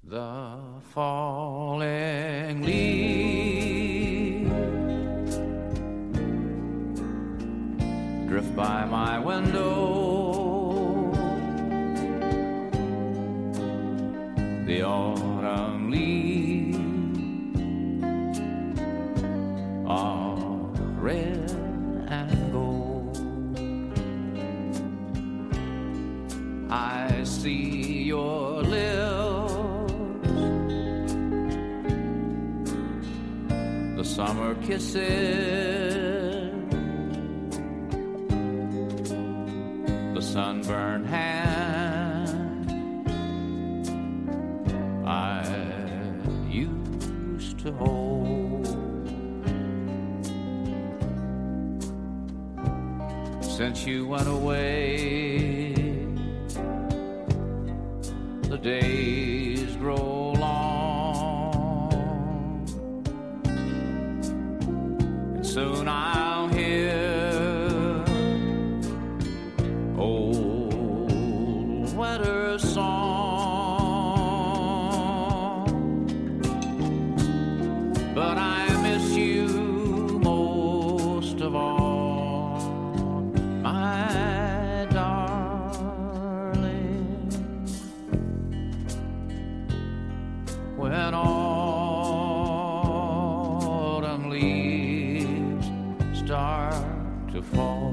The falling leaves drift by my window. The autumn leaves are red and gold. I see your lips, the summer kisses, the sunburned hand I used to hold. Since you went away, the days grow long, and soon I'll hear old winter's song. But I miss you most of all, my darling. When autumn leaves start to fall,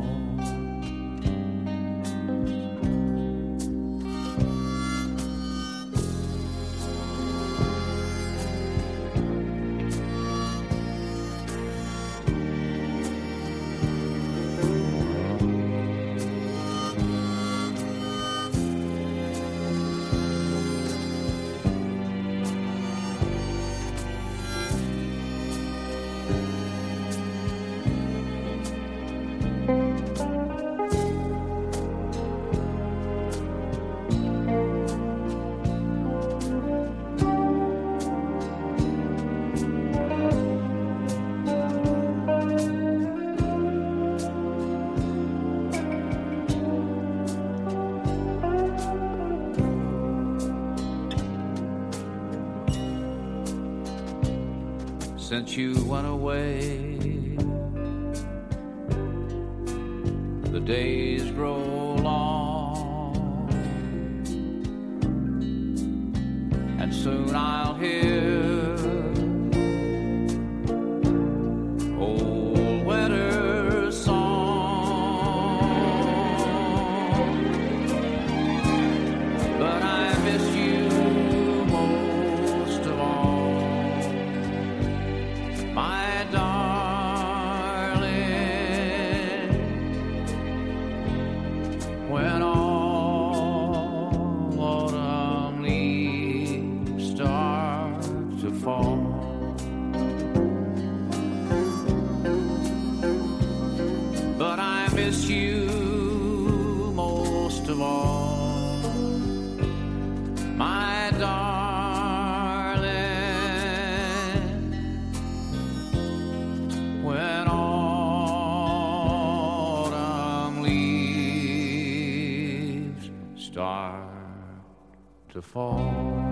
since you went away, the days grow long, and soon I'll hear old winter's song. But I miss you most of all, my darling. When all autumn leaves start to fall, but I miss you most of all, my darling. When autumn leaves start to fall.